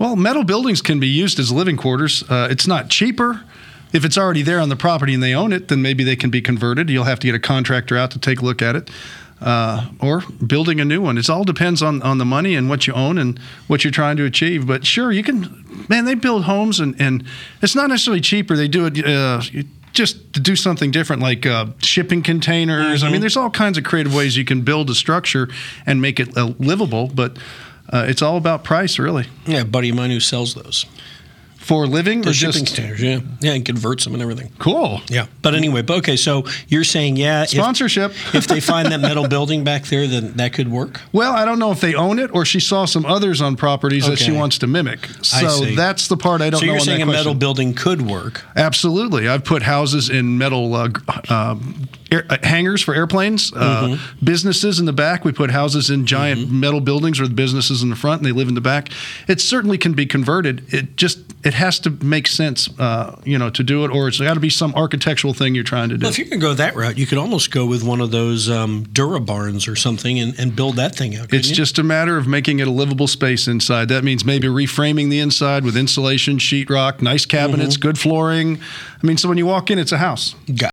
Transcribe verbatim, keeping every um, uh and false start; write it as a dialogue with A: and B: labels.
A: Well, metal buildings can be used as living quarters. Uh, it's not cheaper. If it's already there on the property and they own it, then maybe they can be converted. You'll have to get a contractor out to take a look at it. Uh, or building a new one. It all depends on, on the money and what you own and what you're trying to achieve. But sure, you can, man, they build homes and, and it's not necessarily cheaper. They do it uh, just to do something different, like uh, shipping containers. Mm-hmm. I mean, there's all kinds of creative ways you can build a structure and make it uh, livable, but uh, it's all about price, really.
B: Yeah, a buddy of mine who sells those.
A: For living
B: the
A: or
B: shipping
A: just
B: containers, yeah, yeah, and converts them and everything.
A: Cool.
B: Yeah, but anyway, but okay. So you're saying, yeah,
A: sponsorship.
B: If, if they find that metal building back there, then that could work.
A: Well, I don't know if they own it or she saw some others on properties okay. that she wants to mimic. So that's the part I don't
B: so
A: know.
B: So you're saying
A: a
B: question. metal building could work?
A: Absolutely. I've put houses in metal uh, uh, air, uh, hangars for airplanes. Uh, mm-hmm. Businesses in the back. We put houses in giant mm-hmm. metal buildings with businesses in the front, and they live in the back. It certainly can be converted. It just it has to make sense, uh, you know, to do it, or it's got to be some architectural thing you're trying to do.
B: Well, if you're going to go that route, you could almost go with one of those um, Durabarns or something and, and build that thing out.
A: It's
B: you?
A: just a matter of making it a livable space inside. That means maybe reframing the inside with insulation, sheetrock, nice cabinets, mm-hmm. good flooring. I mean, so when you walk in, it's a house.
B: Got